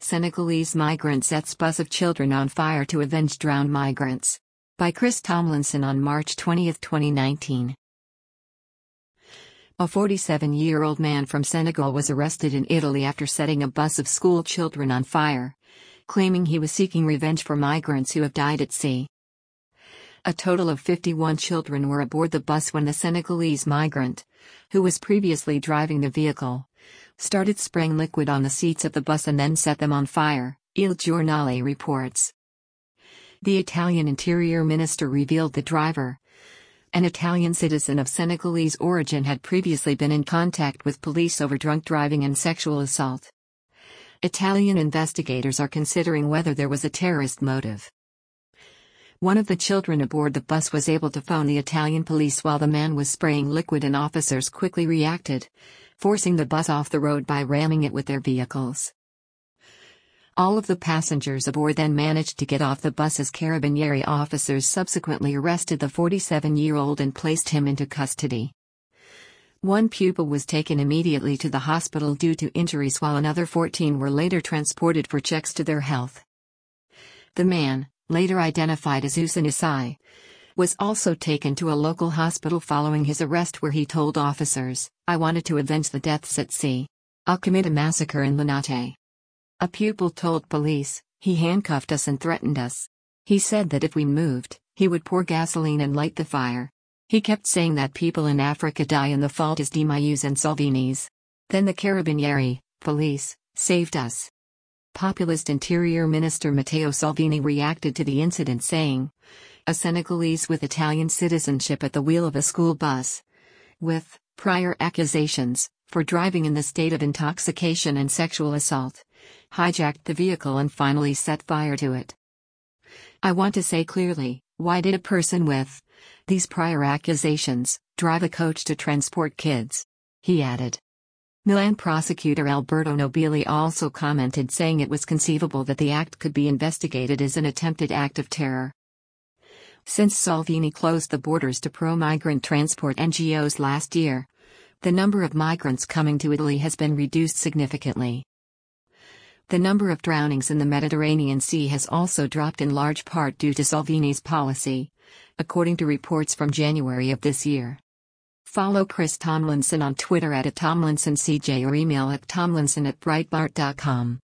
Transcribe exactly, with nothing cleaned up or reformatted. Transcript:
Senegalese migrant sets bus of children on fire to avenge drowned migrants. By Chris Tomlinson on March twentieth, twenty nineteen. A forty-seven-year-old man from Senegal was arrested in Italy after setting a bus of school children on fire, claiming he was seeking revenge for migrants who have died at sea. A total of fifty-one children were aboard the bus when the Senegalese migrant, who was previously driving the vehicle, started spraying liquid on the seats of the bus and then set them on fire, Il Giornale reports. The Italian Interior Minister revealed the driver, an Italian citizen of Senegalese origin, had previously been in contact with police over drunk driving and sexual assault. Italian investigators are considering whether there was a terrorist motive. One of the children aboard the bus was able to phone the Italian police while the man was spraying liquid, and officers quickly reacted, forcing the bus off the road by ramming it with their vehicles. All of the passengers aboard then managed to get off the bus as Carabinieri officers subsequently arrested the forty-seven-year-old and placed him into custody. One pupil was taken immediately to the hospital due to injuries, while another fourteen were later transported for checks to their health. The man, later identified as Usain Isai, was also taken to a local hospital following his arrest, where he told officers, "I wanted to avenge the deaths at sea. I'll commit a massacre in Linate." A pupil told police, "He handcuffed us and threatened us. He said that if we moved, he would pour gasoline and light the fire. He kept saying that people in Africa die and the fault is Di Maiu's and Salvini's. Then the Carabinieri, police, saved us." Populist Interior Minister Matteo Salvini reacted to the incident saying, "A Senegalese with Italian citizenship at the wheel of a school bus, with prior accusations for driving in the state of intoxication and sexual assault, hijacked the vehicle and finally set fire to it. I want to say clearly, why did a person with these prior accusations drive a coach to transport kids?" he added. Milan prosecutor Alberto Nobili also commented, saying it was conceivable that the act could be investigated as an attempted act of terror. Since Salvini closed the borders to pro-migrant transport N G Os last year, the number of migrants coming to Italy has been reduced significantly. The number of drownings in the Mediterranean Sea has also dropped, in large part due to Salvini's policy, according to reports from January of this year. Follow Chris Tomlinson on Twitter at Tomlinson C J or email at tomlinson at breitbart dot com.